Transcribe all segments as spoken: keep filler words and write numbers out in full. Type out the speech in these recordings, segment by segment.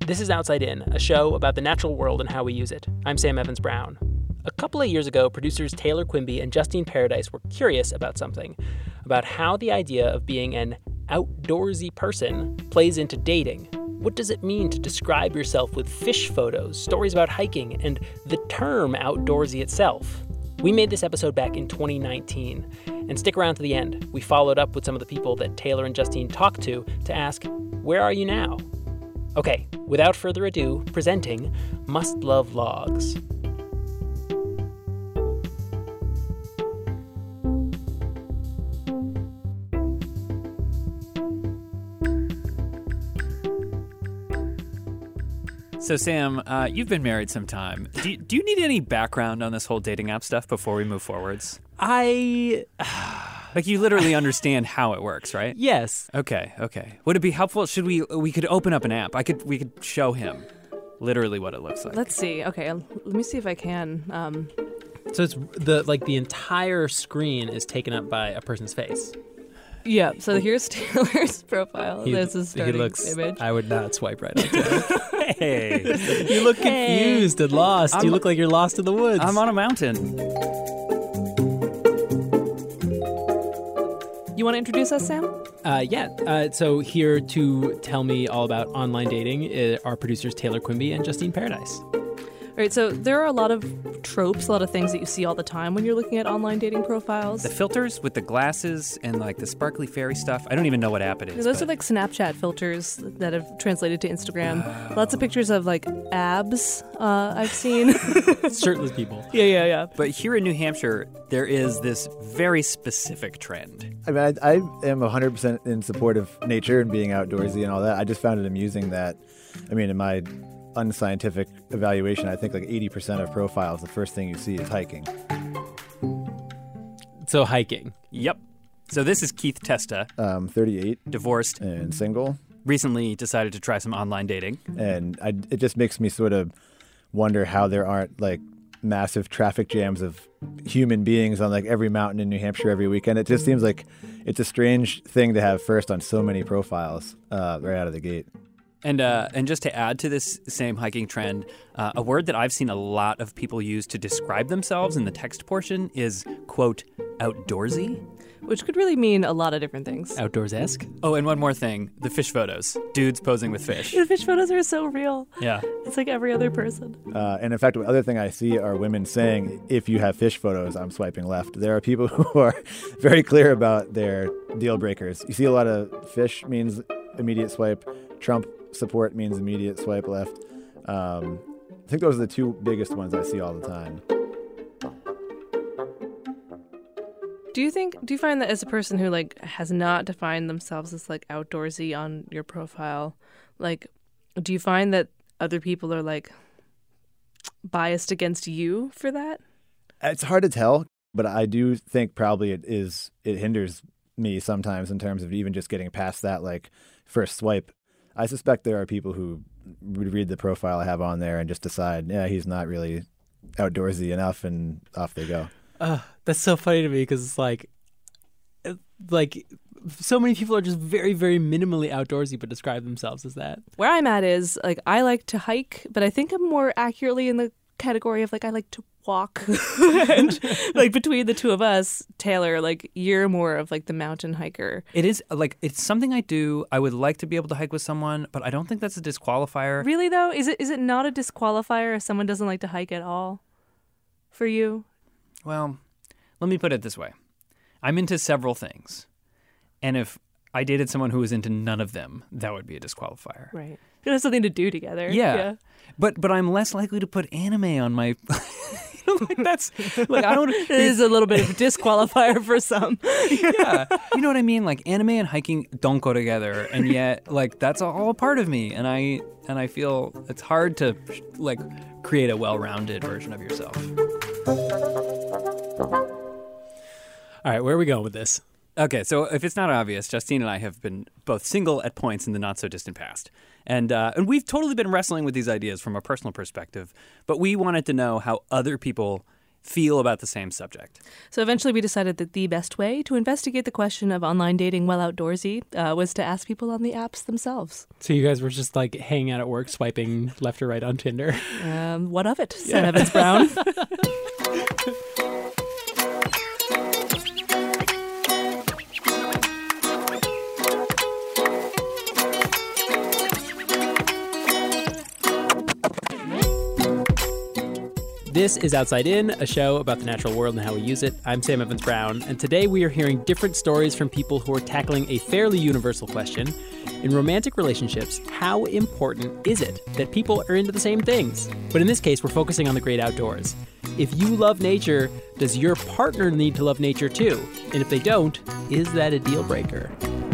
This is Outside In, a show about the natural world and how we use it. I'm Sam Evans-Brown. A couple of years ago, producers Taylor Quimby and Justine Paradise were curious about something, about how the idea of being an outdoorsy person plays into dating. What does it mean to describe yourself with fish photos, stories about hiking, and the term outdoorsy itself? We made this episode back in twenty nineteen, and stick around to the end. We followed up with some of the people that Taylor and Justine talked to to ask, where are you now? Okay, without further ado, presenting Must Love Logs. So, Sam, uh, you've been married some time. Do you, do you need any background on this whole dating app stuff before we move forwards? I... Like, you literally understand how it works, right? Yes. Okay, okay. Would it be helpful? Should we, we could open up an app. I could, we could show him literally what it looks like. Let's see. Okay, let me see if I can. Um... So it's the, like, the entire screen is taken up by a person's face. Yeah, so here's Taylor's profile. He, There's his starting he looks, image. I would not swipe right onto him. Hey. You look Hey. confused and lost. I'm, you look like you're lost in the woods. I'm on a mountain. You want to introduce us, Sam? Uh, yeah, uh, so here to tell me all about online dating uh, are producers Taylor Quimby and Justine Paradise. All right, so there are a lot of tropes, a lot of things that you see all the time when you're looking at online dating profiles. The filters with the glasses and, like, the sparkly fairy stuff. I don't even know what app it is. Those but... are like Snapchat filters that have translated to Instagram. Oh. Lots of pictures of, like, abs uh, I've seen. Shirtless people. Yeah, yeah, yeah. But here in New Hampshire, there is this very specific trend. I mean, I, I am one hundred percent in support of nature and being outdoorsy and all that. I just found it amusing that, I mean, in my unscientific evaluation, I think like eighty percent of profiles, the first thing you see is hiking. So hiking. Yep. So this is Keith Testa. Um, thirty-eight. Divorced. And single. Recently decided to try some online dating. And I, it just makes me sort of wonder how there aren't like massive traffic jams of human beings on like every mountain in New Hampshire every weekend. It just seems like it's a strange thing to have first on so many profiles uh, right out of the gate. And uh, and just to add to this same hiking trend, uh, a word that I've seen a lot of people use to describe themselves in the text portion is, quote, outdoorsy. Which could really mean a lot of different things. Outdoors-esque. Oh, and one more thing, the fish photos. Dudes posing with fish. The fish photos are so real. Yeah. It's like every other person. Uh, and in fact, the other thing I see are women saying, if you have fish photos, I'm swiping left. There are people who are very clear about their deal breakers. You see a lot of fish means immediate swipe. Trump support means immediate swipe left. Um, I think those are the two biggest ones I see all the time. Do you think, do you find that as a person who like has not defined themselves as like outdoorsy on your profile, like, do you find that other people are like biased against you for that? It's hard to tell, but I do think probably it is, it hinders me sometimes in terms of even just getting past that like first swipe. I suspect there are people who would read the profile I have on there and just decide, yeah, he's not really outdoorsy enough, and off they go. Uh, that's so funny to me because it's like, like so many people are just very, very minimally outdoorsy but describe themselves as that. Where I'm at is like I like to hike, but I think I'm more accurately in the category of like I like to walk. And like between the two of us, Taylor, like you're more of like the mountain hiker. It is like it's something I do. I would like to be able to hike with someone, but I don't think that's a disqualifier. Really though, is it is it not a disqualifier if someone doesn't like to hike at all for you? Well, let me put it this way. I'm into several things. And if I dated someone who was into none of them, that would be a disqualifier. Right. You have something to do together. Yeah. yeah. But but I'm less likely to put anime on my like that's like I don't It is a little bit of a disqualifier for some. Yeah. You know what I mean? Like anime and hiking don't go together, and yet like that's all a part of me, and I and I feel it's hard to like create a well-rounded version of yourself. All right, where are we going with this? Okay, so if it's not obvious, Justine and I have been both single at points in the not-so-distant past. And uh, and we've totally been wrestling with these ideas from a personal perspective, but we wanted to know how other people feel about the same subject. So eventually we decided that the best way to investigate the question of online dating while outdoorsy uh, was to ask people on the apps themselves. So you guys were just like hanging out at work, swiping left or right on Tinder. Um, what of it, Sam Evans Brown? This is Outside In, a show about the natural world and how we use it. I'm Sam Evans Brown, and today we are hearing different stories from people who are tackling a fairly universal question. In romantic relationships, how important is it that people are into the same things? But in this case, we're focusing on the great outdoors. If you love nature, does your partner need to love nature too? And if they don't, is that a deal breaker?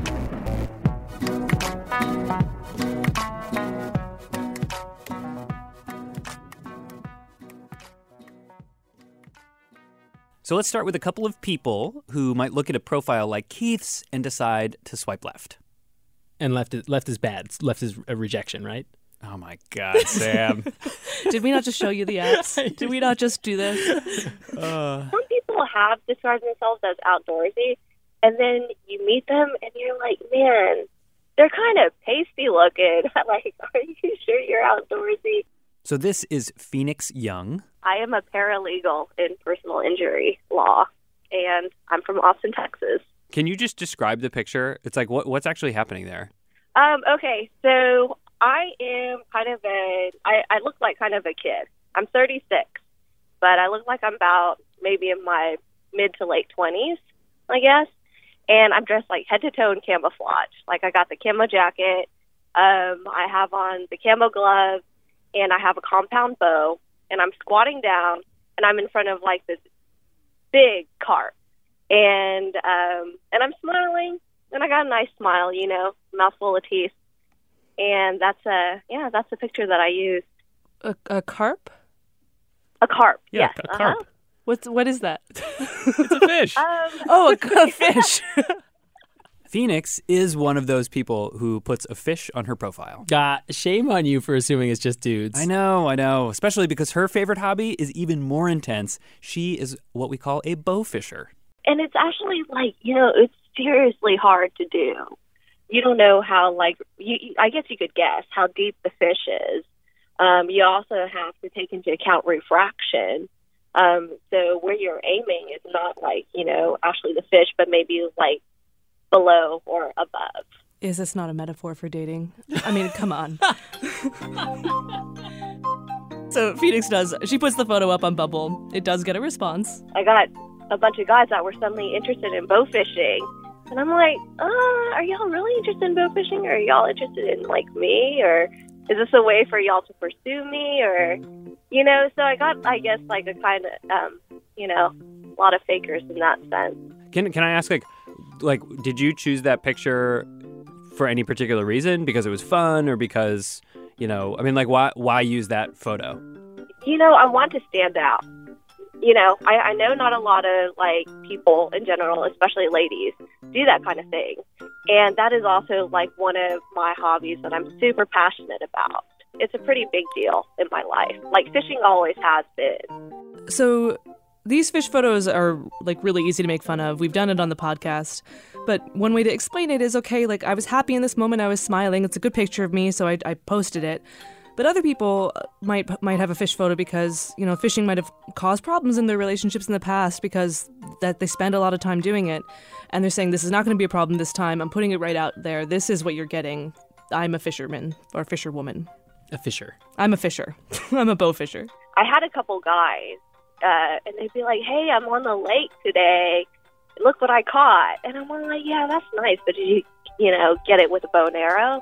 So let's start with a couple of people who might look at a profile like Keith's and decide to swipe left. And left is, left is bad. Left is a rejection, right? Oh, my God, Sam. Did we not just show you the apps? Did we not just do this? Uh... Some people have described themselves as outdoorsy, and then you meet them, and you're like, man, they're kind of pasty looking. Like, are you sure you're outdoorsy? So this is Phoenix Young. I am a paralegal in personal injury law, and I'm from Austin, Texas. Can you just describe the picture? It's like, what, what's actually happening there? Um, okay, so I am kind of a, I, I look like kind of a kid. I'm thirty-six, but I look like I'm about maybe in my mid to late twenties, I guess. And I'm dressed like head to toe in camouflage. Like I got the camo jacket, um, I have on the camo gloves, and I have a compound bow, and I'm squatting down, and I'm in front of like this big cart, and um, and I'm smiling, and I got a nice smile, you know, mouthful of teeth, and that's a yeah, that's the picture that I used. A, a carp? A carp, yeah, yes. a carp. Uh-huh. What's what is that? It's a fish. Um, oh, a, a fish. Phoenix is one of those people who puts a fish on her profile. God, shame on you for assuming it's just dudes. I know, I know. Especially because her favorite hobby is even more intense. She is what we call a bow fisher. And it's actually like, you know, it's seriously hard to do. You don't know how, like, you, I guess you could guess how deep the fish is. Um, you also have to take into account refraction. Um, so where you're aiming is not like, you know, actually the fish, but maybe like below or above. Is this not a metaphor for dating? I mean, come on. So Phoenix does, she puts the photo up on Bumble. It does get a response. I got a bunch of guys that were suddenly interested in bow fishing. And I'm like, uh, are y'all really interested in bow fishing? Or are y'all interested in, like, me? Or is this a way for y'all to pursue me? Or, you know, so I got, I guess, like a kind of, um, you know, a lot of fakers in that sense. Can Can I ask, like, like, did you choose that picture for any particular reason? Because it was fun, or because, you know, I mean, like, why why use that photo? You know, I want to stand out. You know, I, I know not a lot of, like, people in general, especially ladies, do that kind of thing. And that is also, like, one of my hobbies that I'm super passionate about. It's a pretty big deal in my life. Like, fishing always has been. So these fish photos are, like, really easy to make fun of. We've done it on the podcast. But one way to explain it is, okay, like, I was happy in this moment. I was smiling. It's a good picture of me, so I, I posted it. But other people might might have a fish photo because, you know, fishing might have caused problems in their relationships in the past because that they spend a lot of time doing it. And they're saying, this is not going to be a problem this time. I'm putting it right out there. This is what you're getting. I'm a fisherman or fisherwoman. A fisher. I'm a fisher. I'm a bow fisher. I had a couple guys, uh, and they'd be like, hey, I'm on the lake today. Look what I caught. And I'm like, yeah, that's nice. But did you, you know, get it with a bow and arrow?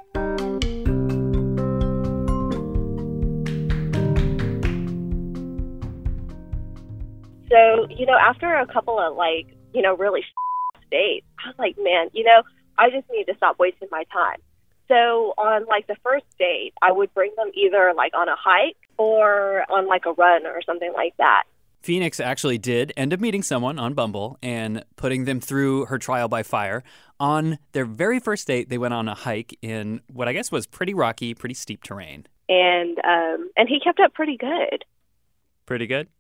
So, you know, after a couple of, like, you know, really dates, I was like, man, you know, I just need to stop wasting my time. So on, like, the first date, I would bring them either, like, on a hike or on, like, a run or something like that. Phoenix actually did end up meeting someone on Bumble and putting them through her trial by fire. On their very first date, they went on a hike in what I guess was pretty rocky, pretty steep terrain. And um, and he kept up pretty good. Pretty good?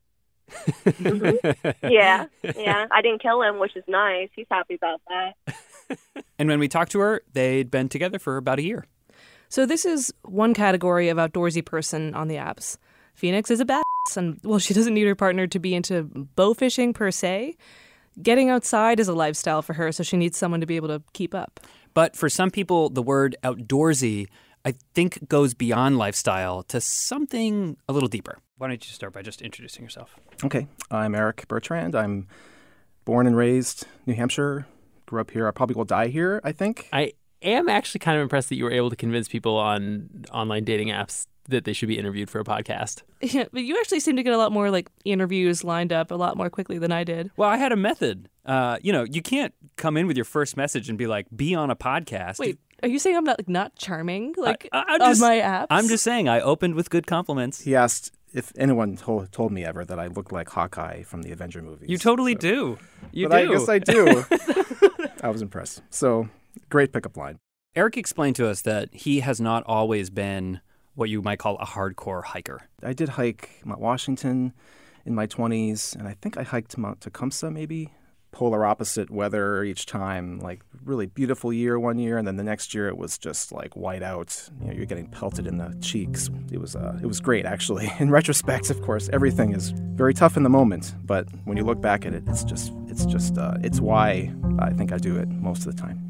Mm-hmm. Yeah, yeah. I didn't kill him, which is nice. He's happy about that. And when we talked to her, they'd been together for about a year. So this is one category of outdoorsy person on the apps. Phoenix is a badass, and well, she doesn't need her partner to be into bow fishing per se. Getting outside is a lifestyle for her, so she needs someone to be able to keep up. But for some people, the word outdoorsy, I think, goes beyond lifestyle to something a little deeper. Why don't you start by just introducing yourself? Okay, I'm Eric Bertrand. I'm born and raised New Hampshire. Grew up here. I probably will die here, I think. I am actually kind of impressed that you were able to convince people on online dating apps that they should be interviewed for a podcast. Yeah, but you actually seem to get a lot more like interviews lined up a lot more quickly than I did. Well, I had a method. Uh, you know, you can't come in with your first message and be like, be on a podcast. Wait, are you saying I'm not like not charming like I, I'm on just, my apps? I'm just saying I opened with good compliments. He asked if anyone told, told me ever that I looked like Hawkeye from the Avenger movies. You totally So- do. You but do. I guess I do. I was impressed. So, great pickup line. Eric explained to us that he has not always been what you might call a hardcore hiker. I did hike Mount Washington in my twenties, and I think I hiked Mount Tecumseh maybe. Polar opposite weather each time, like really beautiful year one year, and then the next year it was just like white out. You know, you're getting pelted in the cheeks. It was uh, it was great actually. In retrospect, of course, everything is very tough in the moment, but when you look back at it, it's just it's just uh, it's why I think I do it most of the time.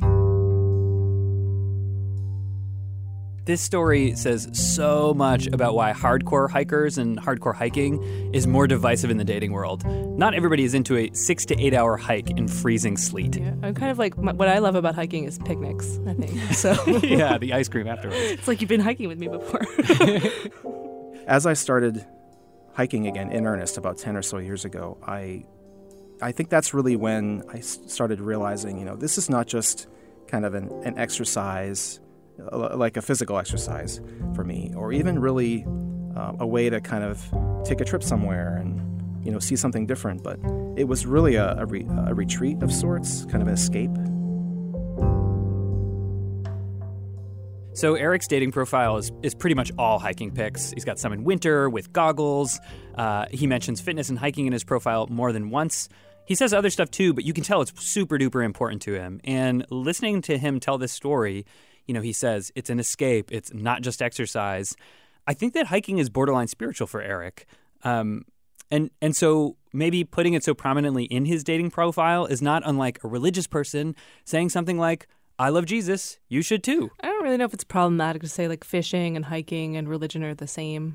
This story says so much about why hardcore hikers and hardcore hiking is more divisive in the dating world. Not everybody is into a six to eight hour hike in freezing sleet. Yeah, I'm kind of like my, what I love about hiking is picnics, I think. So Yeah, the ice cream afterwards. it's like you've been hiking with me before. As I started hiking again in earnest about ten or so years ago, I I think that's really when I s- started realizing, you know, this is not just kind of an, an exercise, uh, like a physical exercise for me, or even really uh, a way to kind of take a trip somewhere and, you know, see something different. But it was really a, a, re- a retreat of sorts, kind of an escape. So Eric's dating profile is, is pretty much all hiking pics. He's got some in winter with goggles. Uh, he mentions fitness and hiking in his profile more than once. He says other stuff too, but you can tell it's super duper important to him. And listening to him tell this story, you know, he says it's an escape. It's not just exercise. I think that hiking is borderline spiritual for Eric. Um, and and so maybe putting it so prominently in his dating profile is not unlike a religious person saying something like, I love Jesus, you should too. I don't really know if it's problematic to say like fishing and hiking and religion are the same.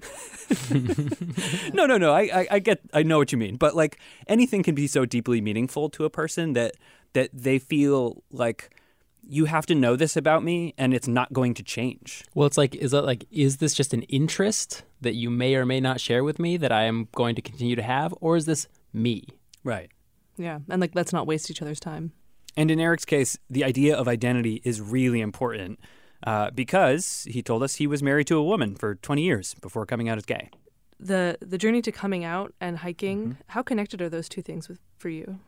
No, no, no. I, I, I get, I know what you mean. But like anything can be so deeply meaningful to a person that that they feel like you have to know this about me and it's not going to change. Well, it's like, is that like, is this just an interest that you may or may not share with me that I am going to continue to have, or is this me? Right. Yeah, and like let's not waste each other's time. And in Eric's case, the idea of identity is really important uh, because he told us he was married to a woman for twenty years before coming out as gay. The the journey to coming out and hiking, Mm-hmm. how connected are those two things with for you?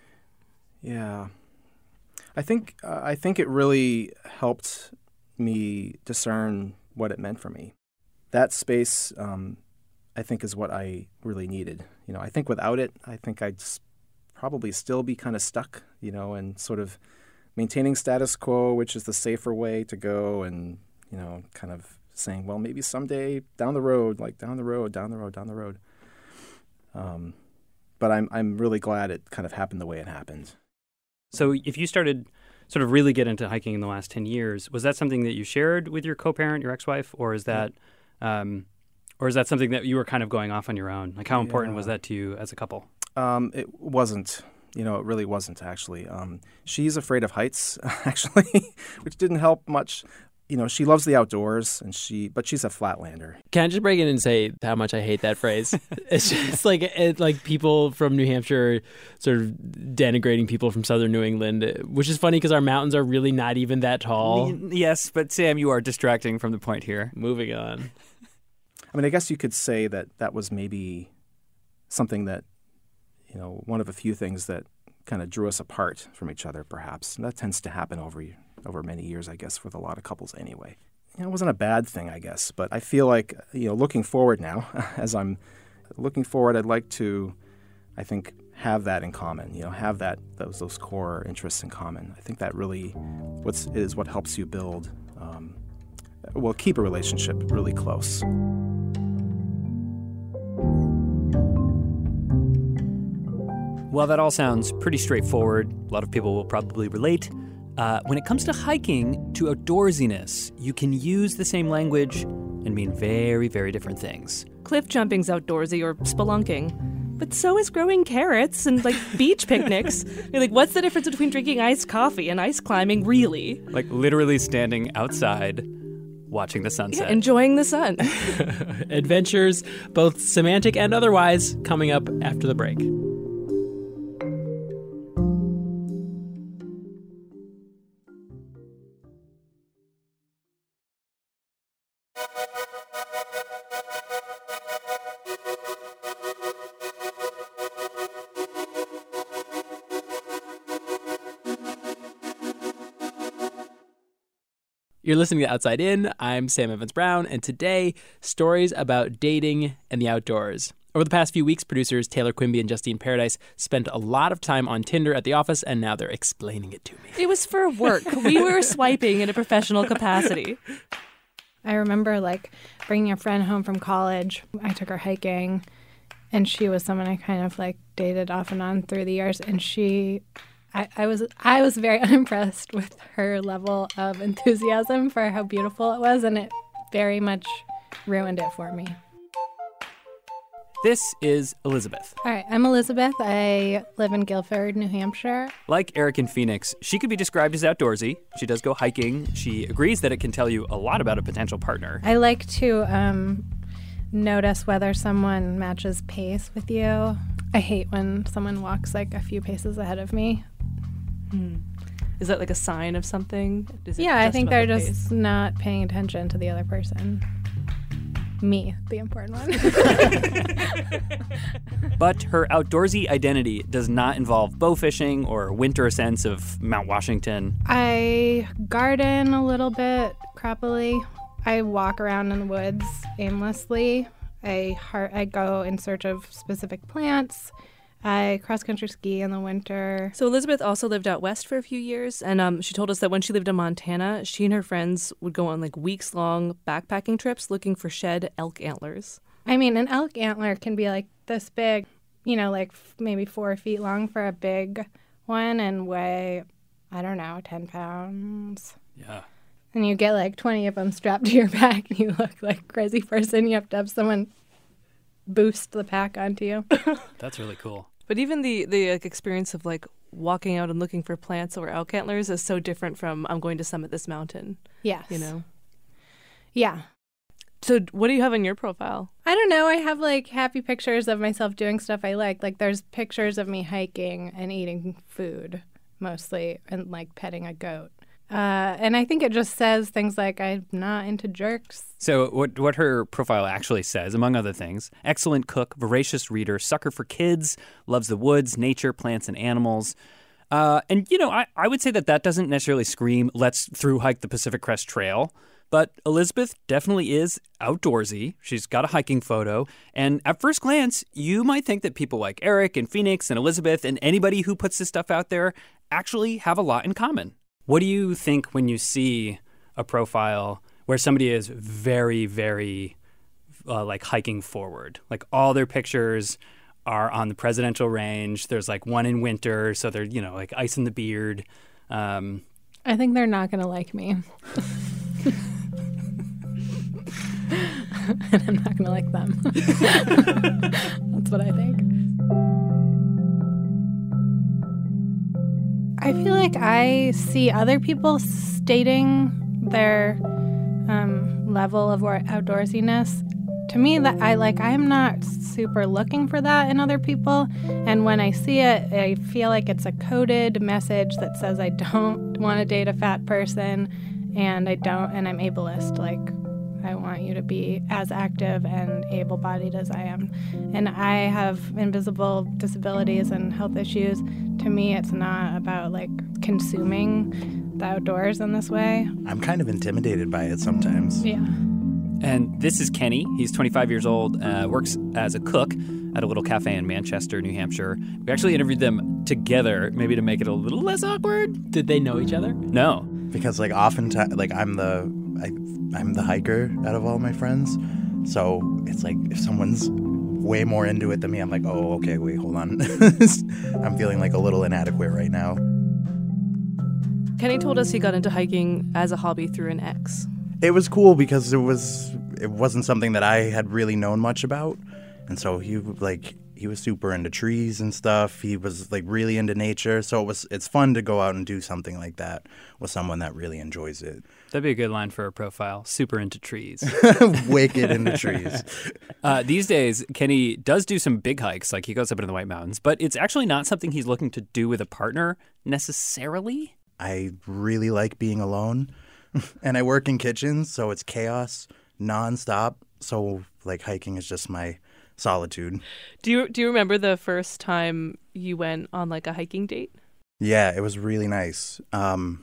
Yeah, I think uh, I think it really helped me discern what it meant for me. That space, um, I think, is what I really needed. You know, I think without it, I think I'd s- probably still be kind of stuck, you know, and sort of maintaining status quo, which is the safer way to go, and you know, kind of saying, well, maybe someday down the road, like down the road, down the road, down the road. Um, but I'm I'm really glad it kind of happened the way it happened. So if you started sort of really get into hiking in the last ten years, was that something that you shared with your co-parent, your ex-wife, or is that um, or is that something that you were kind of going off on your own? Like how important Yeah. was that to you as a couple? Um, it wasn't. You know, it really wasn't, actually. Um, she's afraid of heights, actually, which didn't help much. You know, she loves the outdoors, and she, but she's a flatlander. Can I just break in and say how much I hate that phrase? It's just like it, like people from New Hampshire sort of denigrating people from southern New England, which is funny because our mountains are really not even that tall. Y- Yes, but Sam, you are distracting from the point here. Moving on. I mean, I guess you could say that that was maybe something that, you know, one of a few things that kind of drew us apart from each other, perhaps. And that tends to happen over over many years, I guess, with a lot of couples anyway. You know, it wasn't a bad thing, I guess, but I feel like, you know, looking forward now, as I'm looking forward, I'd like to I think, have that in common, you know, have that those those core interests in common. I think that really what's is what helps you build, um, well, keep a relationship really close. Well, that all sounds pretty straightforward. A lot of people will probably relate. Uh, when it comes to hiking, to outdoorsiness, you can use the same language and mean very, very different things. Cliff jumping's outdoorsy or spelunking. But so is growing carrots and, like, beach picnics. You're like, what's the difference between drinking iced coffee and ice climbing, really? Like literally standing outside, watching the sunset. Yeah, enjoying the sun. Adventures, both semantic and otherwise, coming up after the break. You're listening to Outside In. I'm Sam Evans-Brown, and today, stories about dating and the outdoors. Over the past few weeks, producers Taylor Quimby and Justine Paradise spent a lot of time on Tinder at the office, and now they're explaining it to me. It was for work. We were swiping in a professional capacity. I remember, like, bringing a friend home from college. I took her hiking, and she was someone I kind of, like, dated off and on through the years, and she... I, I was I was very unimpressed with her level of enthusiasm for how beautiful it was, and it very much ruined it for me. This is Elizabeth. All right, I'm Elizabeth. I live in Guilford, New Hampshire. Like Eric in Phoenix, she could be described as outdoorsy. She does go hiking. She agrees that it can tell you a lot about a potential partner. I like to um, notice whether someone matches pace with you. I hate when someone walks like a few paces ahead of me. Hmm. Is that like a sign of something? Is it yeah, I just think about they're the just pace? not paying attention to the other person. Me, the important one. But her outdoorsy identity does not involve bow fishing or winter sense of Mount Washington. I garden a little bit crappily. I walk around in the woods aimlessly. I har- I go in search of specific plants. I cross-country ski in the winter. So Elizabeth also lived out west for a few years, and um, she told us that when she lived in Montana, she and her friends would go on like weeks-long backpacking trips looking for shed elk antlers. I mean, an elk antler can be like this big, you know, like f- maybe four feet long for a big one and weigh, I don't know, ten pounds. Yeah. And you get like twenty of them strapped to your back, and you look like a crazy person. You have to have someone boost the pack onto you. That's really cool. But even the, the like, experience of like walking out and looking for plants or elk antlers is so different from I'm going to summit this mountain. Yes. You know? Yeah. So what do you have in your profile? I don't know. I have like happy pictures of myself doing stuff I like. Like there's pictures of me hiking and eating food mostly and like petting a goat. Uh, and I think it just says things like I'm not into jerks. So what what her profile actually says, among other things, excellent cook, voracious reader, sucker for kids, loves the woods, nature, plants, and animals. Uh, and, you know, I, I would say that that doesn't necessarily scream, let's through hike the Pacific Crest Trail. But Elizabeth definitely is outdoorsy. She's got a hiking photo. And at first glance, you might think that people like Eric and Phoenix and Elizabeth and anybody who puts this stuff out there actually have a lot in common. What do you think when you see a profile where somebody is very, very uh, like hiking forward? Like all their pictures are on the presidential range. There's like one in winter, so they're, you know, like ice in the beard. Um, I think they're not going to like me. And I'm not going to like them. That's what I think. I feel like I see other people stating their um, level of outdoorsiness. To me, that I like, I'm not super looking for that in other people. And when I see it, I feel like it's a coded message that says I don't want to date a fat person, and I don't, and I'm ableist. Like, I want you to be as active and able-bodied as I am. And I have invisible disabilities and health issues. To me, it's not about, like, consuming the outdoors in this way. I'm kind of intimidated by it sometimes. Yeah. And this is Kenny. He's twenty-five years old, uh, works as a cook. at a little cafe in Manchester, New Hampshire. We actually interviewed them together, maybe to make it a little less awkward. Did they know each other? No. Because like oftentimes, like I'm the I, I'm the hiker out of all my friends, so it's like if someone's way more into it than me, I'm like, oh, okay, wait, hold on. I'm feeling like a little inadequate right now. Kenny told us he got into hiking as a hobby through an ex. It was cool because it was it wasn't something that I had really known much about, and so he like he was super into trees and stuff. He was like really into nature, so it was it's fun to go out and do something like that with someone that really enjoys it. That'd be a good line for a profile. Super into trees. Wicked into trees. Uh, these days, Kenny does do some big hikes, like he goes up into the White Mountains, but it's actually not something he's looking to do with a partner necessarily. I really like being alone, and I work in kitchens, so it's chaos nonstop. So like hiking is just my solitude. Do you do you remember the first time you went on like a hiking date? Yeah, it was really nice. Um,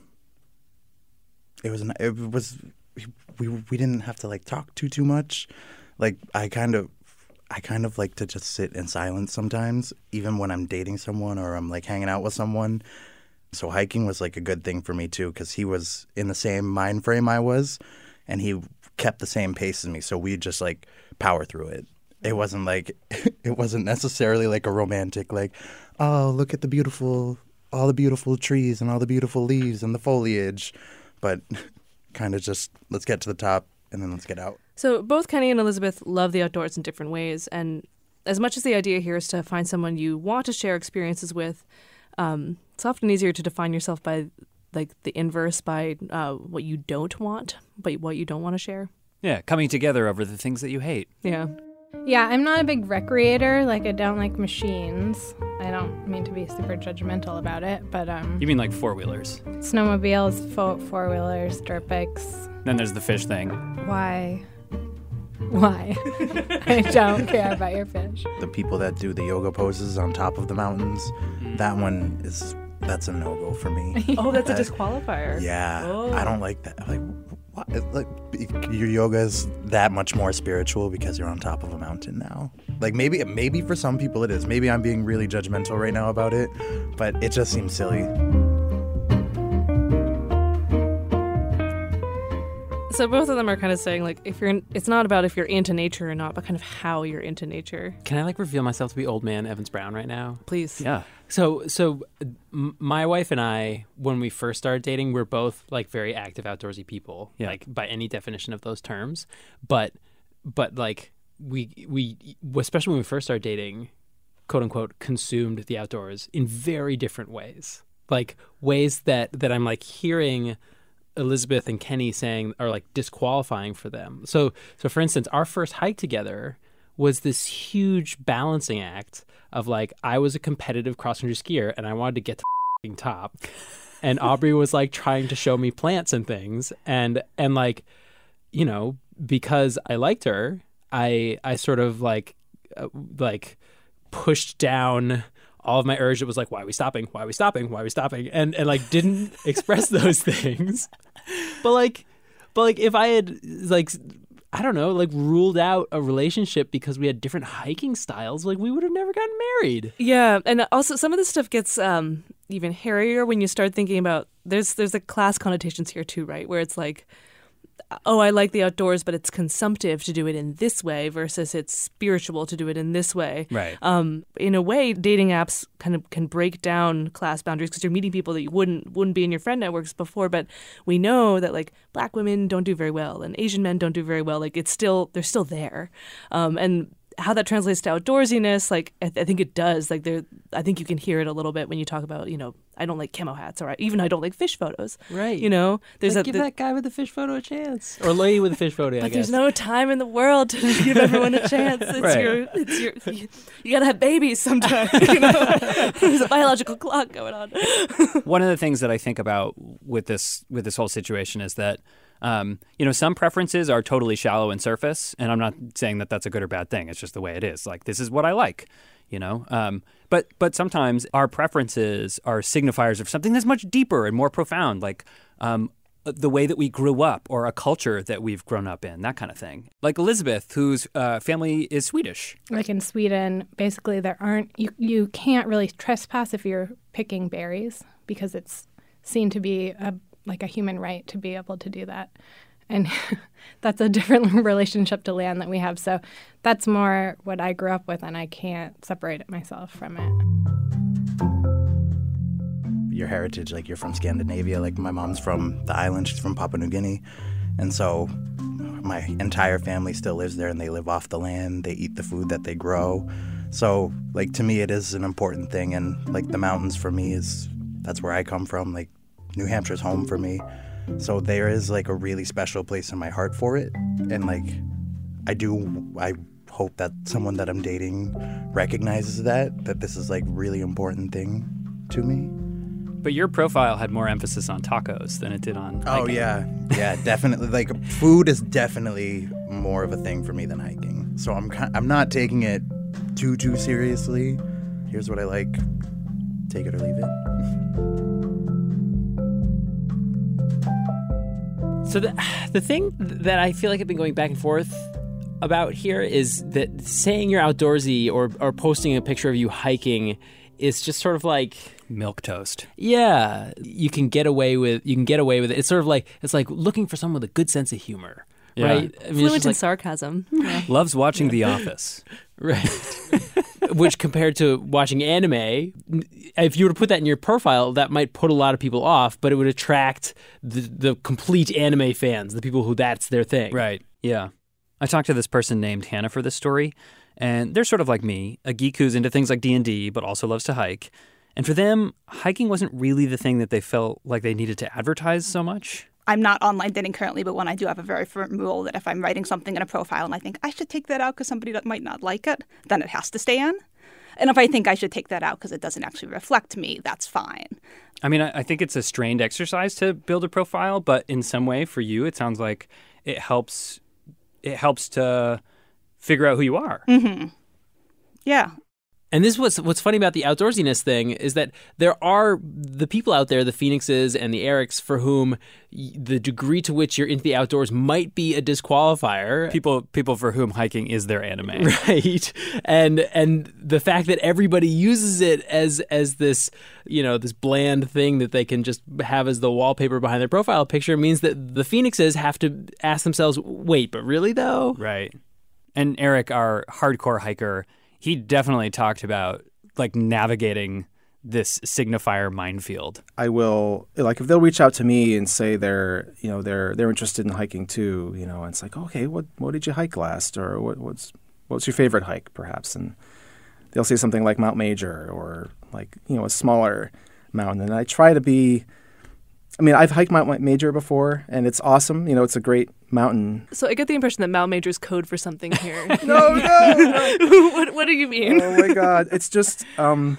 it was it was we we didn't have to like talk too too much. Like I kind of I kind of like to just sit in silence sometimes, even when I'm dating someone or I'm like hanging out with someone. So hiking was like a good thing for me too, because he was in the same mind frame I was, and he kept the same pace as me. So we just like power through it. It wasn't like it wasn't necessarily like a romantic like, oh, look at the beautiful all the beautiful trees and all the beautiful leaves and the foliage, but kind of just let's get to the top and then let's get out. So both Kenny and Elizabeth love the outdoors in different ways, and as much as the idea here is to find someone you want to share experiences with, um, it's often easier to define yourself by like the inverse, by uh, what you don't want, but what you don't want to share. Yeah, coming together over the things that you hate. Yeah. Yeah, I'm not a big recreator. Like, I don't like machines. I don't mean to be super judgmental about it, but um, You mean like four-wheelers? snowmobiles, fo- four-wheelers, dirt bikes. Then there's the fish thing. Why? Why? I don't care about your fish. The people that do the yoga poses on top of the mountains, that one is that's a no-go for me. Oh, that's a That- disqualifier. Yeah, Oh. I don't like that. Like, what? Like, your yoga is that much more spiritual because you're on top of a mountain now. Like, maybe, maybe for some people it is. Maybe I'm being really judgmental right now about it, but it just seems silly. So both of them are kind of saying, like, if you're, in, it's not about if you're into nature or not, but kind of how you're into nature. Can I like reveal myself to be old man Evans Brown right now? Please. Yeah. So, so m- my wife and I, when we first started dating, we're both like very active outdoorsy people, Yeah. like by any definition of those terms. But, but like we we especially when we first started dating, quote unquote, consumed the outdoors in very different ways, like ways that that I'm like hearing Elizabeth and Kenny saying are like disqualifying for them. So, so for instance, our first hike together was this huge balancing act of like, I was a competitive cross-country skier and I wanted to get to the f***ing top. And Aubrey was like trying to show me plants and things. And, and like, you know, because I liked her, I, I sort of like, uh, like pushed down all of my urge. It was like, why are we stopping? Why are we stopping? Why are we stopping? And, and like, didn't express those things. But like, but like if I had like, I don't know, like ruled out a relationship because we had different hiking styles, like we would have never gotten married. Yeah, and also some of this stuff gets um, even hairier when you start thinking about, there's there's like class connotations here too, right? Where it's like, oh, I like the outdoors, but it's consumptive to do it in this way versus it's spiritual to do it in this way. Right. Um, in a way, dating apps kind of can break down class boundaries because you're meeting people that you wouldn't wouldn't be in your friend networks before. But we know that like Black women don't do very well and Asian men don't do very well. Like it's still they're still there, um, and how that translates to outdoorsiness, like I, th- I think it does. Like there, I think you can hear it a little bit when you talk about, you know, I don't like camo hats, or I, even I don't like fish photos. Right. You know, there's like, a, give the, that guy with the fish photo a chance, or lady with the fish photo. but I guess. there's no time in the world to give everyone a chance. It's Right. your, it's your, you, you gotta have babies sometime. You know, there's a biological clock going on. One of the things that I think about with this with this whole situation is that um, you know, some preferences are totally shallow and surface, and I'm not saying that that's a good or bad thing. It's just the way it is. Like, this is what I like, you know. Um, but but sometimes our preferences are signifiers of something that's much deeper and more profound. Like, um, the way that we grew up or a culture that we've grown up in, that kind of thing. Like Elizabeth, whose uh, family is Swedish. Like in Sweden, basically there aren't, you, you can't really trespass if you're picking berries because it's seen to be a, like a human right to be able to do that. And that's a different relationship to land that we have. So that's more what I grew up with, and I can't separate it myself from it. Your heritage, like you're from Scandinavia, like my mom's from the island, she's from Papua New Guinea, and so my entire family still lives there and they live off the land, they eat the food that they grow. So like to me it is an important thing, and like the mountains for me is, that's where I come from, like New Hampshire's home for me. So there is like a really special place in my heart for it, and like I do, I hope that someone that I'm dating recognizes that, that this is like really important thing to me. But your profile had more emphasis on tacos than it did on hiking. Oh, yeah. Yeah, definitely. Like, food is definitely more of a thing for me than hiking. So I'm I'm not taking it too, too seriously. Here's what I like. Take it or leave it. So the, the thing that I feel like I've been going back and forth about here is that saying you're outdoorsy or, or posting a picture of you hiking is just sort of like milquetoast. Yeah, you can get away with you can get away with it. It's sort of like it's like looking for someone with a good sense of humor, yeah. right? I mean, Fluent in like, sarcasm. Yeah. Loves watching The Office, right? Which compared to watching anime, if you were to put that in your profile, that might put a lot of people off, but it would attract the the complete anime fans, the people who that's their thing. Right. Yeah. I talked to this person named Hannah for this story, and they're sort of like me, a geek who's into things like D and D, but also loves to hike. And for them, hiking wasn't really the thing that they felt like they needed to advertise so much. I'm not online dating currently, but when I do have a very firm rule that if I'm writing something in a profile and I think I should take that out because somebody that might not like it, then it has to stay in. And if I think I should take that out because it doesn't actually reflect me, that's fine. I mean, I think it's a strained exercise to build a profile, but in some way for you, it sounds like it helps. It helps to figure out who you are. Mm-hmm. Yeah. And this was what's funny about the outdoorsiness thing is that there are the people out there, the Phoenixes and the Erics, for whom the degree to which you're into the outdoors might be a disqualifier. People people for whom hiking is their anime. Right. And and the fact that everybody uses it as as this, you know, this bland thing that they can just have as the wallpaper behind their profile picture means that the Phoenixes have to ask themselves, wait, but really though? Right. And Eric, our hardcore hiker, he definitely talked about like navigating this signifier minefield. I will, like, if they'll reach out to me and say they're, you know, they're they're interested in hiking too, you know, and it's like, okay, what what did you hike last, or what what's what's your favorite hike, perhaps, and they'll say something like Mount Major or like, you know, a smaller mountain, and I try to be. I mean, I've hiked Mount Major before, and it's awesome. You know, it's a great mountain. So I get the impression that Mount Major is code for something here. no, no, no. what, what do you mean? Oh, my God. It's just, um,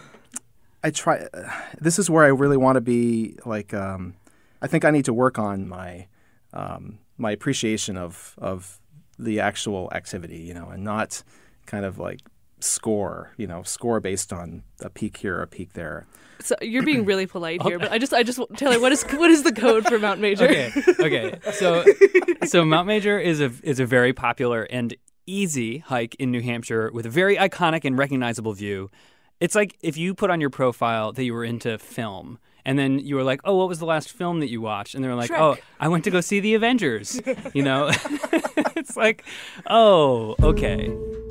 I try, uh, this is where I really want to be, like, um, I think I need to work on my um, my appreciation of, of the actual activity, you know, and not kind of like score, you know, score based on a peak here or a peak there. So you're being really polite here, but I just, I just, Taylor, what is, what is the code for Mount Major? Okay, okay. So, so Mount Major is a is a very popular and easy hike in New Hampshire with a very iconic and recognizable view. It's like if you put on your profile that you were into film, and then you were like, "Oh, what was the last film that you watched?" And they were like, Shrek. "Oh, I went to go see The Avengers." You know, it's like, "Oh, okay."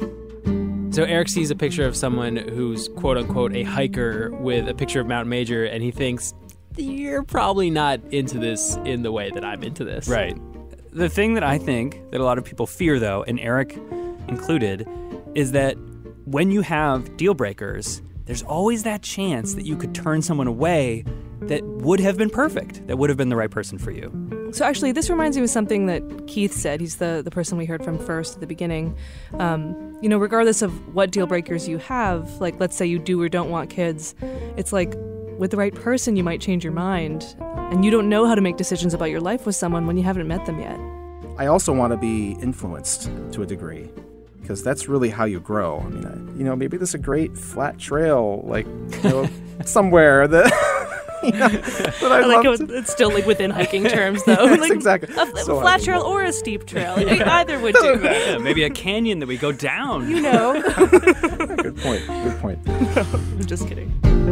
So Eric sees a picture of someone who's quote-unquote a hiker with a picture of Mount Major, and he thinks, you're probably not into this in the way that I'm into this. Right. The thing that I think that a lot of people fear, though, and Eric included, is that when you have deal breakers, there's always that chance that you could turn someone away that would have been perfect, that would have been the right person for you. So actually, this reminds me of something that Keith said. He's the, the person we heard from first at the beginning. Um, you know, regardless of what deal breakers you have, like let's say you do or don't want kids, it's like with the right person, you might change your mind. And you don't know how to make decisions about your life with someone when you haven't met them yet. I also want to be influenced to a degree, because that's really how you grow. I mean, I, you know, maybe there's a great flat trail, like, you know, somewhere that you know, but I, I like love how to- it's still like within hiking terms, though. Yes, like, exactly. A, a So flat I- trail or a steep trail. Either would do. Yeah, maybe a canyon that we go down. You know. Good point. Good point. I'm just kidding.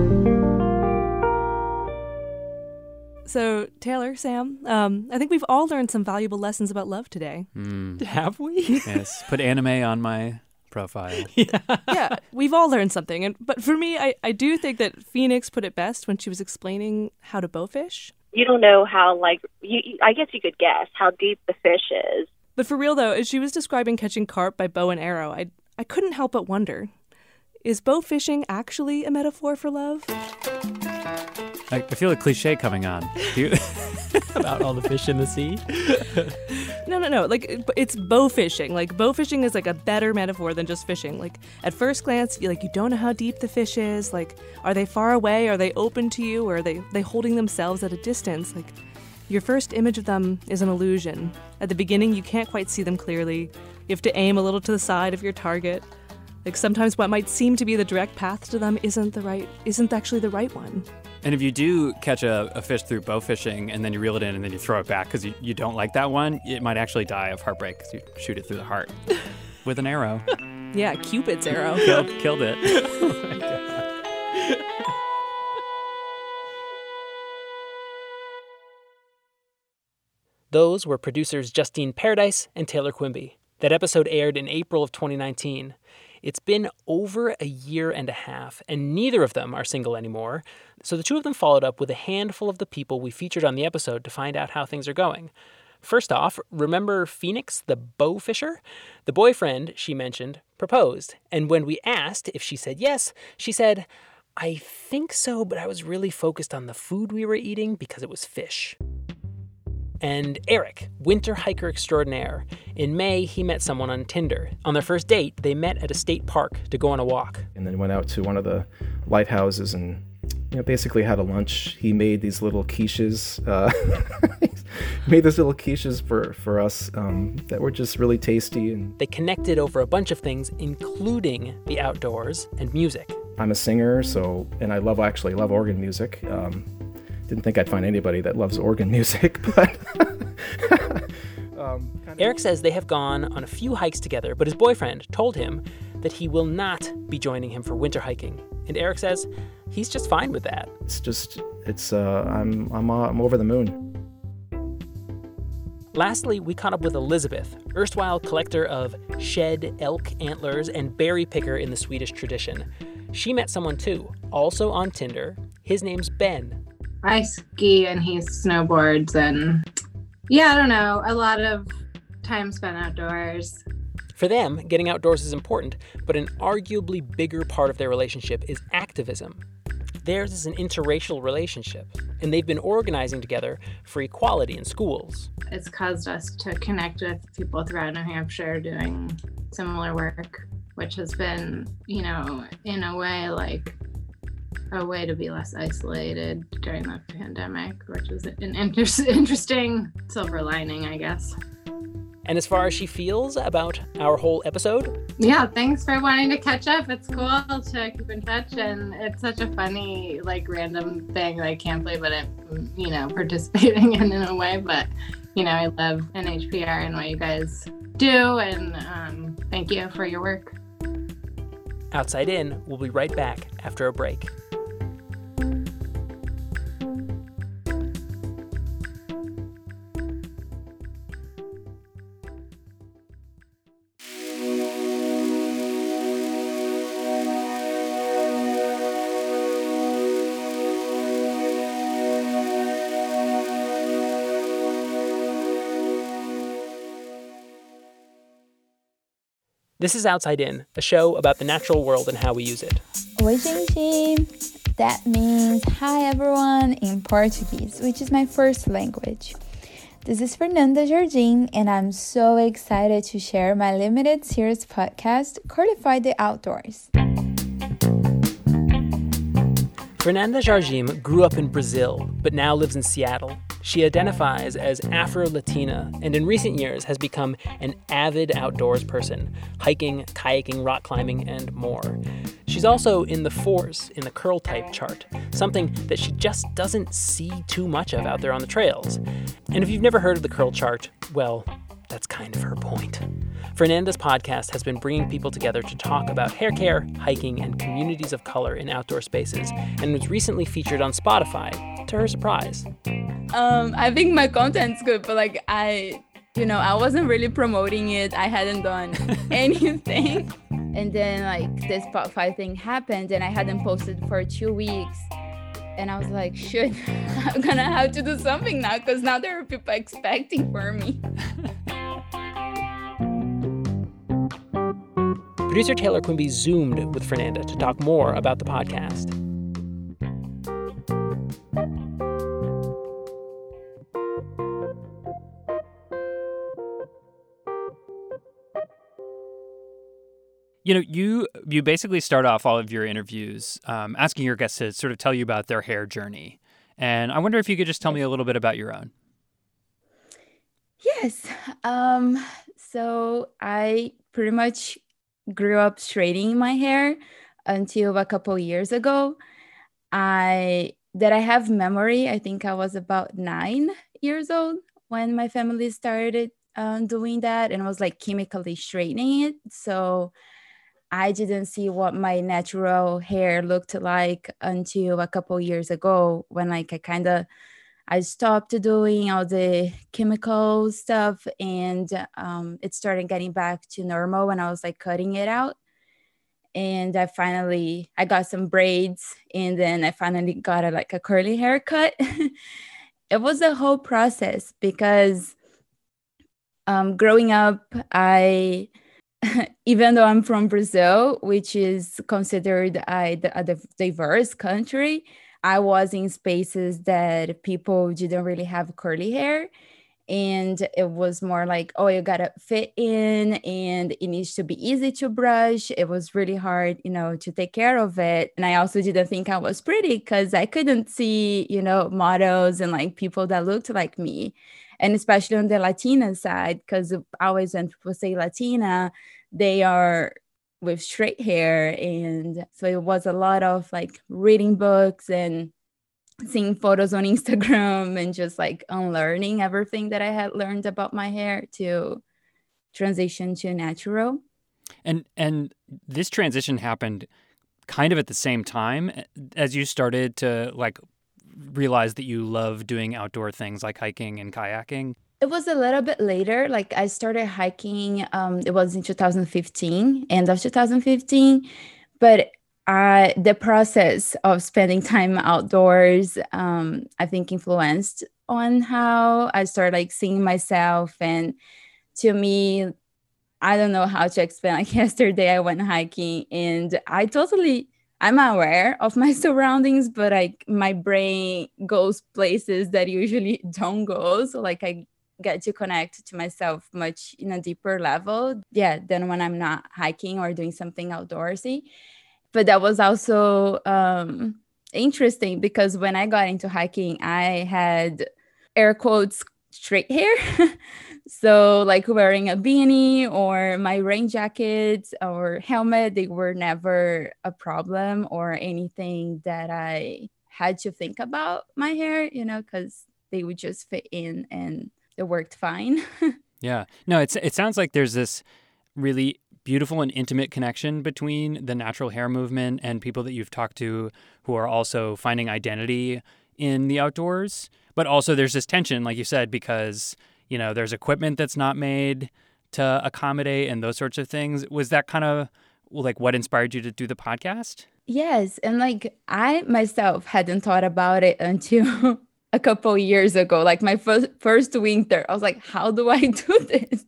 So, Taylor, Sam, um, I think we've all learned some valuable lessons about love today. Mm, Have we? yes, put anime on my profile. Yeah, we've all learned something. And But for me, I, I do think that Phoenix put it best when she was explaining how to bowfish. You don't know how, like, you, you, I guess you could guess how deep the fish is. But for real, though, as she was describing catching carp by bow and arrow, I, I couldn't help but wonder, is bow fishing actually a metaphor for love? I, I feel a cliche coming on. Do you? About all the fish in the sea? No, no, no. Like, it- it's bow fishing. Like, bow fishing is like a better metaphor than just fishing. Like, at first glance, you like you don't know how deep the fish is. Like, are they far away? Are they open to you? Or are they they holding themselves at a distance? Like, your first image of them is an illusion. At the beginning, you can't quite see them clearly. You have to aim a little to the side of your target. Like, sometimes what might seem to be the direct path to them isn't the right, isn't actually the right one. And if you do catch a, a fish through bow fishing and then you reel it in and then you throw it back because you, you don't like that one, it might actually die of heartbreak because you shoot it through the heart with an arrow. Yeah, Cupid's arrow. killed, killed it. Those were producers Justine Paradise and Taylor Quimby. That episode aired in April of twenty nineteen. It's been over a year and a half, and neither of them are single anymore, so the two of them followed up with a handful of the people we featured on the episode to find out how things are going. First off, remember Phoenix, the bow fisher? The boyfriend she mentioned proposed, and when we asked if she said yes, she said, "I think so, but I was really focused on the food we were eating because it was fish." And Eric, winter hiker extraordinaire. In May, he met someone on Tinder. On their first date, they met at a state park to go on a walk. And then went out to one of the lighthouses and, you know, basically had a lunch. He made these little quiches. Uh, he made these little quiches for, for us um, that were just really tasty. And They connected over a bunch of things, including the outdoors and music. I'm a singer, so, and I love, actually love organ music. Um, didn't think I'd find anybody that loves organ music, but... um, kind of... Eric says they have gone on a few hikes together, but his boyfriend told him that he will not be joining him for winter hiking. And Eric says he's just fine with that. It's just, it's, uh, I'm, I'm, uh, I'm over the moon. Lastly, we caught up with Elizabeth, erstwhile collector of shed elk antlers and berry picker in the Swedish tradition. She met someone too, also on Tinder. His name's Ben. I ski and he snowboards, and yeah, I don't know, a lot of time spent outdoors. For them, getting outdoors is important, but an arguably bigger part of their relationship is activism. Theirs is an interracial relationship, and they've been organizing together for equality in schools. It's caused us to connect with people throughout New Hampshire doing similar work, which has been, you know, in a way like a way to be less isolated during the pandemic, which is an inter- interesting silver lining, I guess. And as far as she feels about our whole episode, yeah, thanks for wanting to catch up. It's cool to keep in touch, and it's such a funny, like, random thing that I can't believe that I'm, you know, participating in in a way. But, you know, I love N H P R and what you guys do, and um, thank you for your work. Outside In will be right back after a break. This is Outside In, a show about the natural world and how we use it. Oi, gente! That means hi everyone in Portuguese, which is my first language. This is Fernanda Jardim, and I'm so excited to share my limited series podcast, Codify the Outdoors. Fernanda Jardim grew up in Brazil, but now lives in Seattle. She identifies as Afro-Latina and in recent years has become an avid outdoors person, hiking, kayaking, rock climbing, and more. She's also in the fours in the curl type chart, something that she just doesn't see too much of out there on the trails. And if you've never heard of the curl chart, well, that's kind of her point. Fernanda's podcast has been bringing people together to talk about hair care, hiking, and communities of color in outdoor spaces, and was recently featured on Spotify, to her surprise. Um, I think my content's good, but like I, you know, I wasn't really promoting it. I hadn't done anything. And then like this Spotify thing happened and I hadn't posted for two weeks. And I was like, shit, I'm gonna have to do something now because now there are people expecting for me. Producer Taylor Quimby Zoomed with Fernanda to talk more about the podcast. You know, you you basically start off all of your interviews um, asking your guests to sort of tell you about their hair journey. And I wonder if you could just tell me a little bit about your own. Yes. Um, so I pretty much grew up straightening my hair until a couple years ago. I that I have memory. I think I was about nine years old when my family started um, doing that, and I was like chemically straightening it. So I didn't see what my natural hair looked like until a couple years ago when like I kind of I stopped doing all the chemical stuff and um, it started getting back to normal when I was like cutting it out. And I finally, I got some braids and then I finally got a, like a curly haircut. It was a whole process because um, growing up, I, even though I'm from Brazil, which is considered a, a diverse country, I was in spaces that people didn't really have curly hair. And it was more like, oh, you got to fit in and it needs to be easy to brush. It was really hard, you know, to take care of it. And I also didn't think I was pretty because I couldn't see, you know, models and like people that looked like me. And especially on the Latina side, because always when people say Latina, they are with straight hair. And so it was a lot of like reading books and seeing photos on Instagram and just like unlearning everything that I had learned about my hair to transition to natural. And and this transition happened kind of at the same time as you started to like realize that you love doing outdoor things like hiking and kayaking. It was a little bit later. Like I started hiking, um, it was in two thousand fifteen, end of two thousand fifteen. But I, the process of spending time outdoors, um, I think influenced on how I started like seeing myself. And to me, I don't know how to explain. Like yesterday I went hiking and I totally, I'm aware of my surroundings, but like my brain goes places that usually don't go. So like I get to connect to myself much in a deeper level, yeah, than when I'm not hiking or doing something outdoorsy. But that was also um, interesting because when I got into hiking, I had air quotes straight hair. So like wearing a beanie or my rain jacket or helmet, they were never a problem or anything that I had to think about my hair, you know, because they would just fit in and it worked fine. Yeah. No, it's it sounds like there's this really beautiful and intimate connection between the natural hair movement and people that you've talked to who are also finding identity in the outdoors. But also there's this tension, like you said, because, you know, there's equipment that's not made to accommodate and those sorts of things. Was that kind of like what inspired you to do the podcast? Yes. And like I myself hadn't thought about it until a couple years ago. Like my first, first winter, I was like, how do I do this?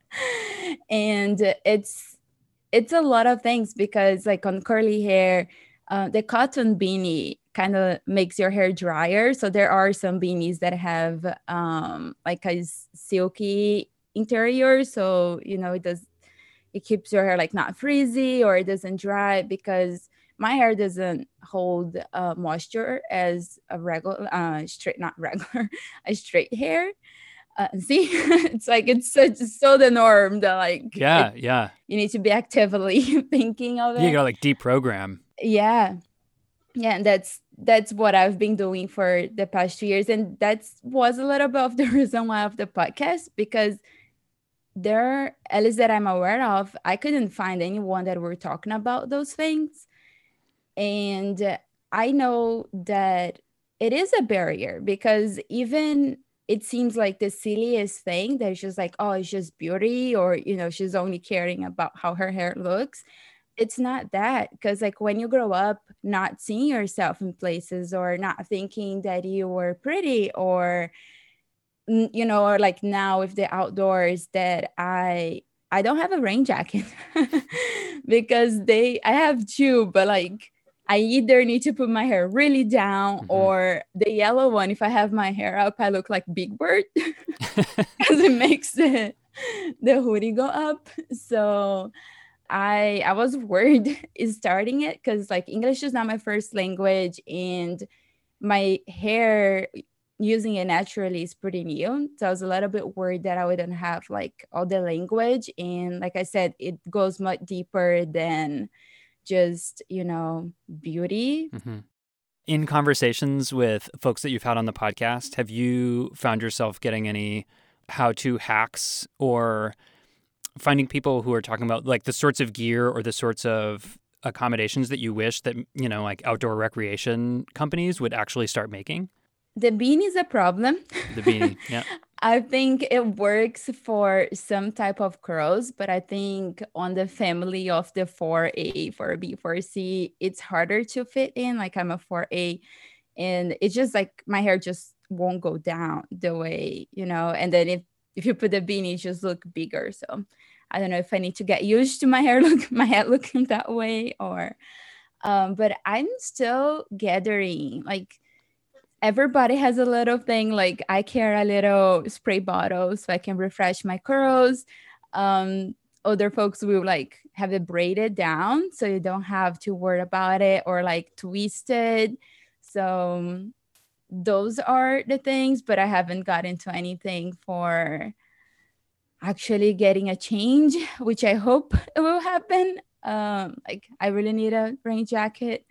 And it's it's a lot of things because like on curly hair, uh, the cotton beanie kind of makes your hair drier. So there are some beanies that have um, like a silky interior. So, you know, it does it keeps your hair like not frizzy or it doesn't dry because my hair doesn't hold uh, moisture as a regular, uh, straight, not regular, a straight hair. Uh, see, it's like it's such so the norm that like Yeah, it, yeah. you need to be actively thinking of it. You gotta like deprogram. Yeah. Yeah, and that's that's what I've been doing for the past two years. And that's was a little bit of the reason why of the podcast, because there, at least that I'm aware of, I couldn't find anyone that were talking about those things. And uh, I know that it is a barrier, because even it seems like the silliest thing that is just like, oh, it's just beauty, or, you know, she's only caring about how her hair looks. It's not that, because like when you grow up not seeing yourself in places, or not thinking that you were pretty, or you know, or like now with the outdoors, that I I don't have a rain jacket because they I have two, but like I either need to put my hair really down, mm-hmm. or the yellow one, if I have my hair up, I look like Big Bird because it makes the the hoodie go up. So I I was worried starting it, because like English is not my first language, and my hair, using it naturally, is pretty new. So I was a little bit worried that I wouldn't have like all the language. And like I said, it goes much deeper than just, you know, beauty. Mm-hmm. In conversations with folks that you've had on the podcast, have you found yourself getting any how-to hacks, or finding people who are talking about like the sorts of gear or the sorts of accommodations that you wish that, you know, like outdoor recreation companies would actually start making? The beanie is a problem. The beanie, yeah. I think it works for some type of curls, but I think on the family of the four A, four B, four C, it's harder to fit in. Like I'm a four A, and it's just like my hair just won't go down the way, you know, and then if, if you put the beanie, it just look bigger. So I don't know if I need to get used to my hair look, my head looking that way, or, um, but I'm still gathering, like, everybody has a little thing. Like I carry a little spray bottle so I can refresh my curls. Um, other folks will like have it braided down so you don't have to worry about it, or like twisted. So those are the things, but I haven't gotten to anything for actually getting a change, which I hope it will happen. Um, like I really need a rain jacket.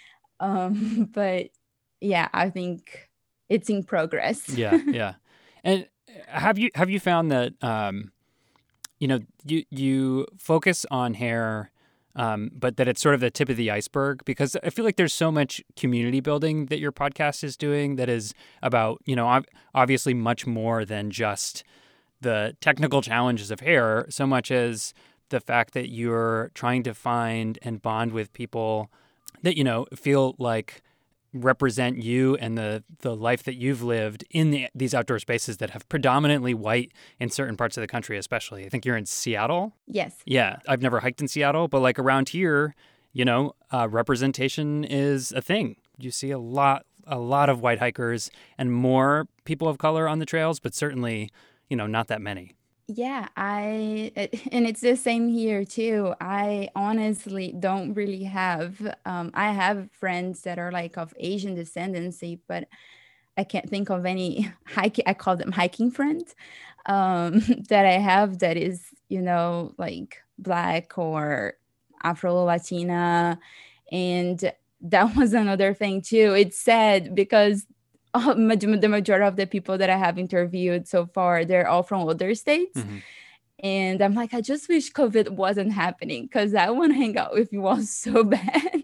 Um, but yeah, I think it's in progress. yeah, yeah. And have you have you found that um, you know, you you focus on hair, um, but that it's sort of the tip of the iceberg? Because I feel like there's so much community building that your podcast is doing that is about, you know, obviously much more than just the technical challenges of hair, so much as the fact that you're trying to find and bond with people that, you know, feel like represent you and the the life that you've lived in the, these outdoor spaces that have predominantly white in certain parts of the country, especially. I think you're in Seattle. Yes. Yeah. I've never hiked in Seattle, but like around here, you know, uh, representation is a thing. You see a lot, a lot of white hikers and more people of color on the trails, but certainly, you know, not that many. Yeah, I, and it's the same here too. I honestly don't really have, um, I have friends that are like of Asian descendancy, but I can't think of any hiking, I call them hiking friends, um, that I have that is, you know, like Black or Afro-Latina. And that was another thing too. It's sad because Uh, the majority of the people that I have interviewed so far, they're all from other states. Mm-hmm. And I'm like, I just wish COVID wasn't happening because I want to hang out with you all so bad.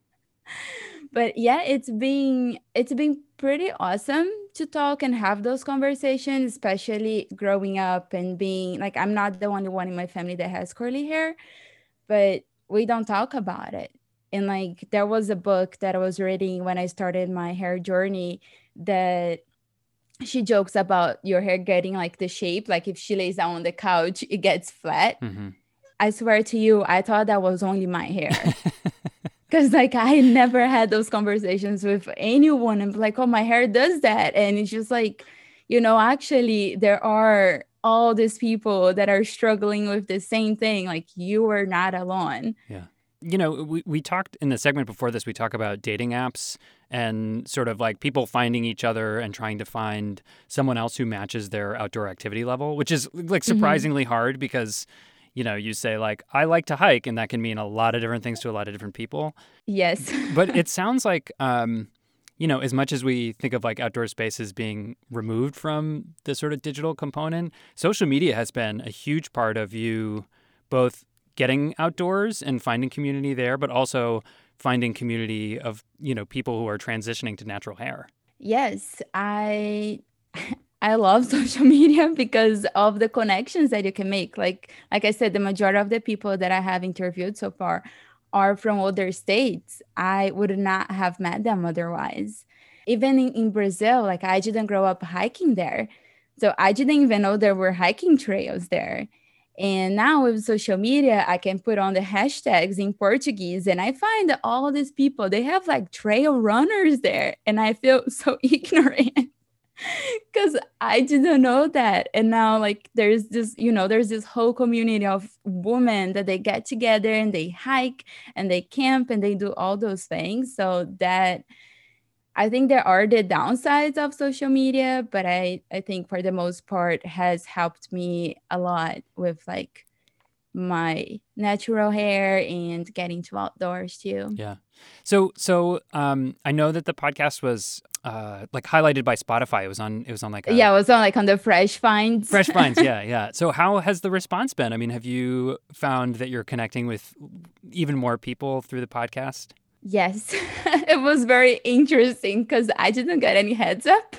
But yeah, it's been it's been pretty awesome to talk and have those conversations, especially growing up and being like, I'm not the only one in my family that has curly hair, but we don't talk about it. And like, there was a book that I was reading when I started my hair journey that she jokes about your hair getting like the shape, like if she lays down on the couch, it gets flat. Mm-hmm. I swear to you, I thought that was only my hair. Because like I never had those conversations with anyone and like, oh, my hair does that. And it's just like, you know, actually there are all these people that are struggling with the same thing. Like you are not alone. Yeah. You know, we, we talked in the segment before this, we talk about dating apps and sort of like people finding each other and trying to find someone else who matches their outdoor activity level, which is like surprisingly mm-hmm. hard because, you know, you say like, I like to hike, and that can mean a lot of different things to a lot of different people. Yes. But it sounds like, um, you know, as much as we think of like outdoor spaces being removed from the sort of digital component, social media has been a huge part of you both getting outdoors and finding community there, but also finding community of, you know, people who are transitioning to natural hair. Yes, I I love social media because of the connections that you can make. Like like I said, the majority of the people that I have interviewed so far are from other states. I would not have met them otherwise. Even in, in Brazil, like I didn't grow up hiking there. So I didn't even know there were hiking trails there. And now with social media, I can put on the hashtags in Portuguese, and I find that all these people, they have like trail runners there. And I feel so ignorant because I didn't know that. And now like there's this, you know, there's this whole community of women that they get together and they hike and they camp and they do all those things. So that I think there are the downsides of social media, but I, I think for the most part has helped me a lot with like my natural hair and getting to outdoors too. Yeah. So, so um, I know that the podcast was uh, like highlighted by Spotify. It was on, it was on like a... Yeah, it was on like on the Fresh Finds. Fresh Finds, yeah, yeah. So how has the response been? I mean, have you found that you're connecting with even more people through the podcast? Yes, it was very interesting because I didn't get any heads up.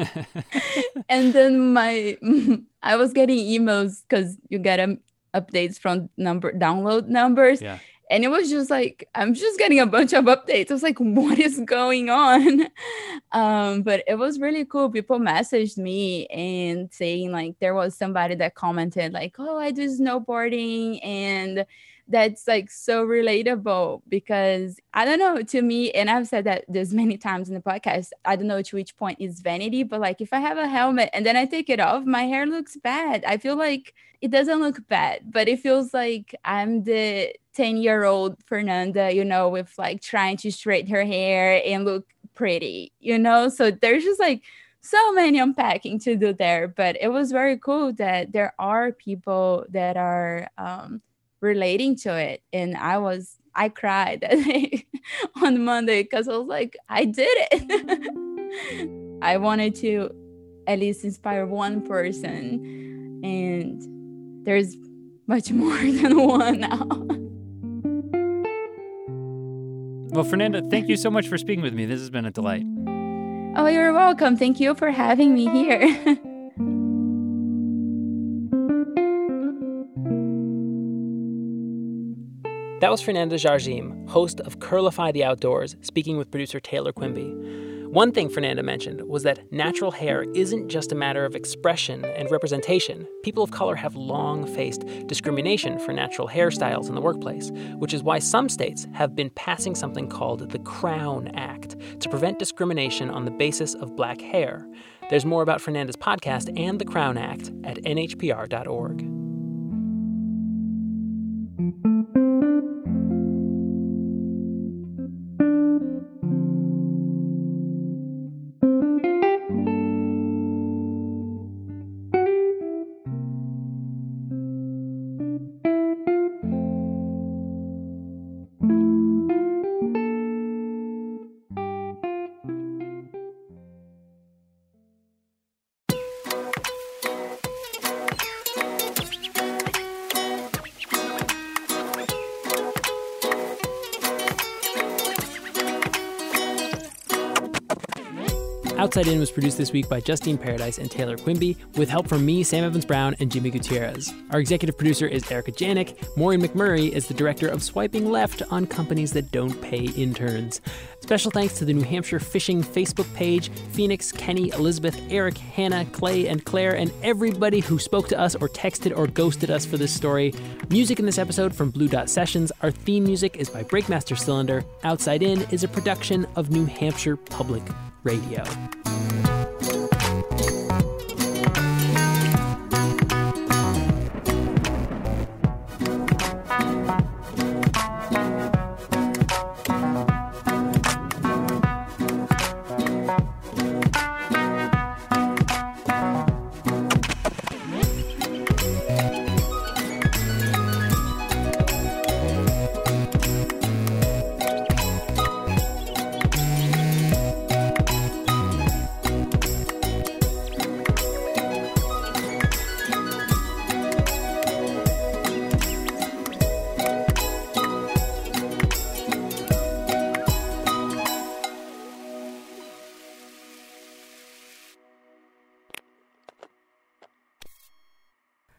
And then my, I was getting emails because you get um, updates from number download numbers. Yeah. And it was just like, I'm just getting a bunch of updates. I was like, what is going on? Um, but it was really cool. People messaged me and saying like, there was somebody that commented like, oh, I do snowboarding. And that's like so relatable because I don't know, to me, and I've said that there's many times in the podcast, I don't know to which point is vanity, but like if I have a helmet and then I take it off, my hair looks bad. I feel like it doesn't look bad, but it feels like I'm the ten year old Fernanda, you know, with like trying to straighten her hair and look pretty, you know? So there's just like so many unpacking to do there, but it was very cool that there are people that are, um, relating to it. And I was, I cried on Monday because I was like, I did it. I wanted to at least inspire one person, and there's much more than one now. Well, Fernanda, thank you so much for speaking with me. This has been a delight. Oh, you're welcome. Thank you for having me here. That was Fernanda Jardim, host of Curlify the Outdoors, speaking with producer Taylor Quimby. One thing Fernanda mentioned was that natural hair isn't just a matter of expression and representation. People of color have long faced discrimination for natural hairstyles in the workplace, which is why some states have been passing something called the Crown Act to prevent discrimination on the basis of black hair. There's more about Fernanda's podcast and the Crown Act at N H P R dot org. Outside In was produced this week by Justine Paradise and Taylor Quimby, with help from me, Sam Evans-Brown, and Jimmy Gutierrez. Our executive producer is Erica Janik. Maureen McMurray is the director of Swiping Left on companies that don't pay interns. Special thanks to the New Hampshire Fishing Facebook page, Phoenix, Kenny, Elizabeth, Eric, Hannah, Clay, and Claire, and everybody who spoke to us or texted or ghosted us for this story. Music in this episode from Blue Dot Sessions. Our theme music is by Breakmaster Cylinder. Outside In is a production of New Hampshire Public Radio.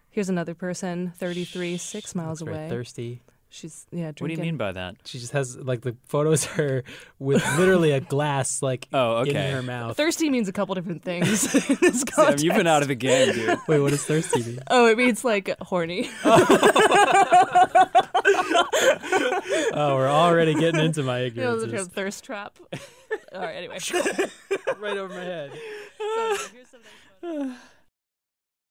Here's another person, thirty-three, six miles Looks very away. thirsty. She's yeah. Drinking. What do you mean by that? She just has like the photos of her with literally a glass like Oh, okay. in her mouth. Thirsty means a couple different things in this Sam, context. you've been out of the game, dude. Wait, what does thirsty mean? Oh, it means like horny. Oh, we're already getting into my You know, ignorance. the thirst trap. All right, anyway. Right over my head. So, here's something fun.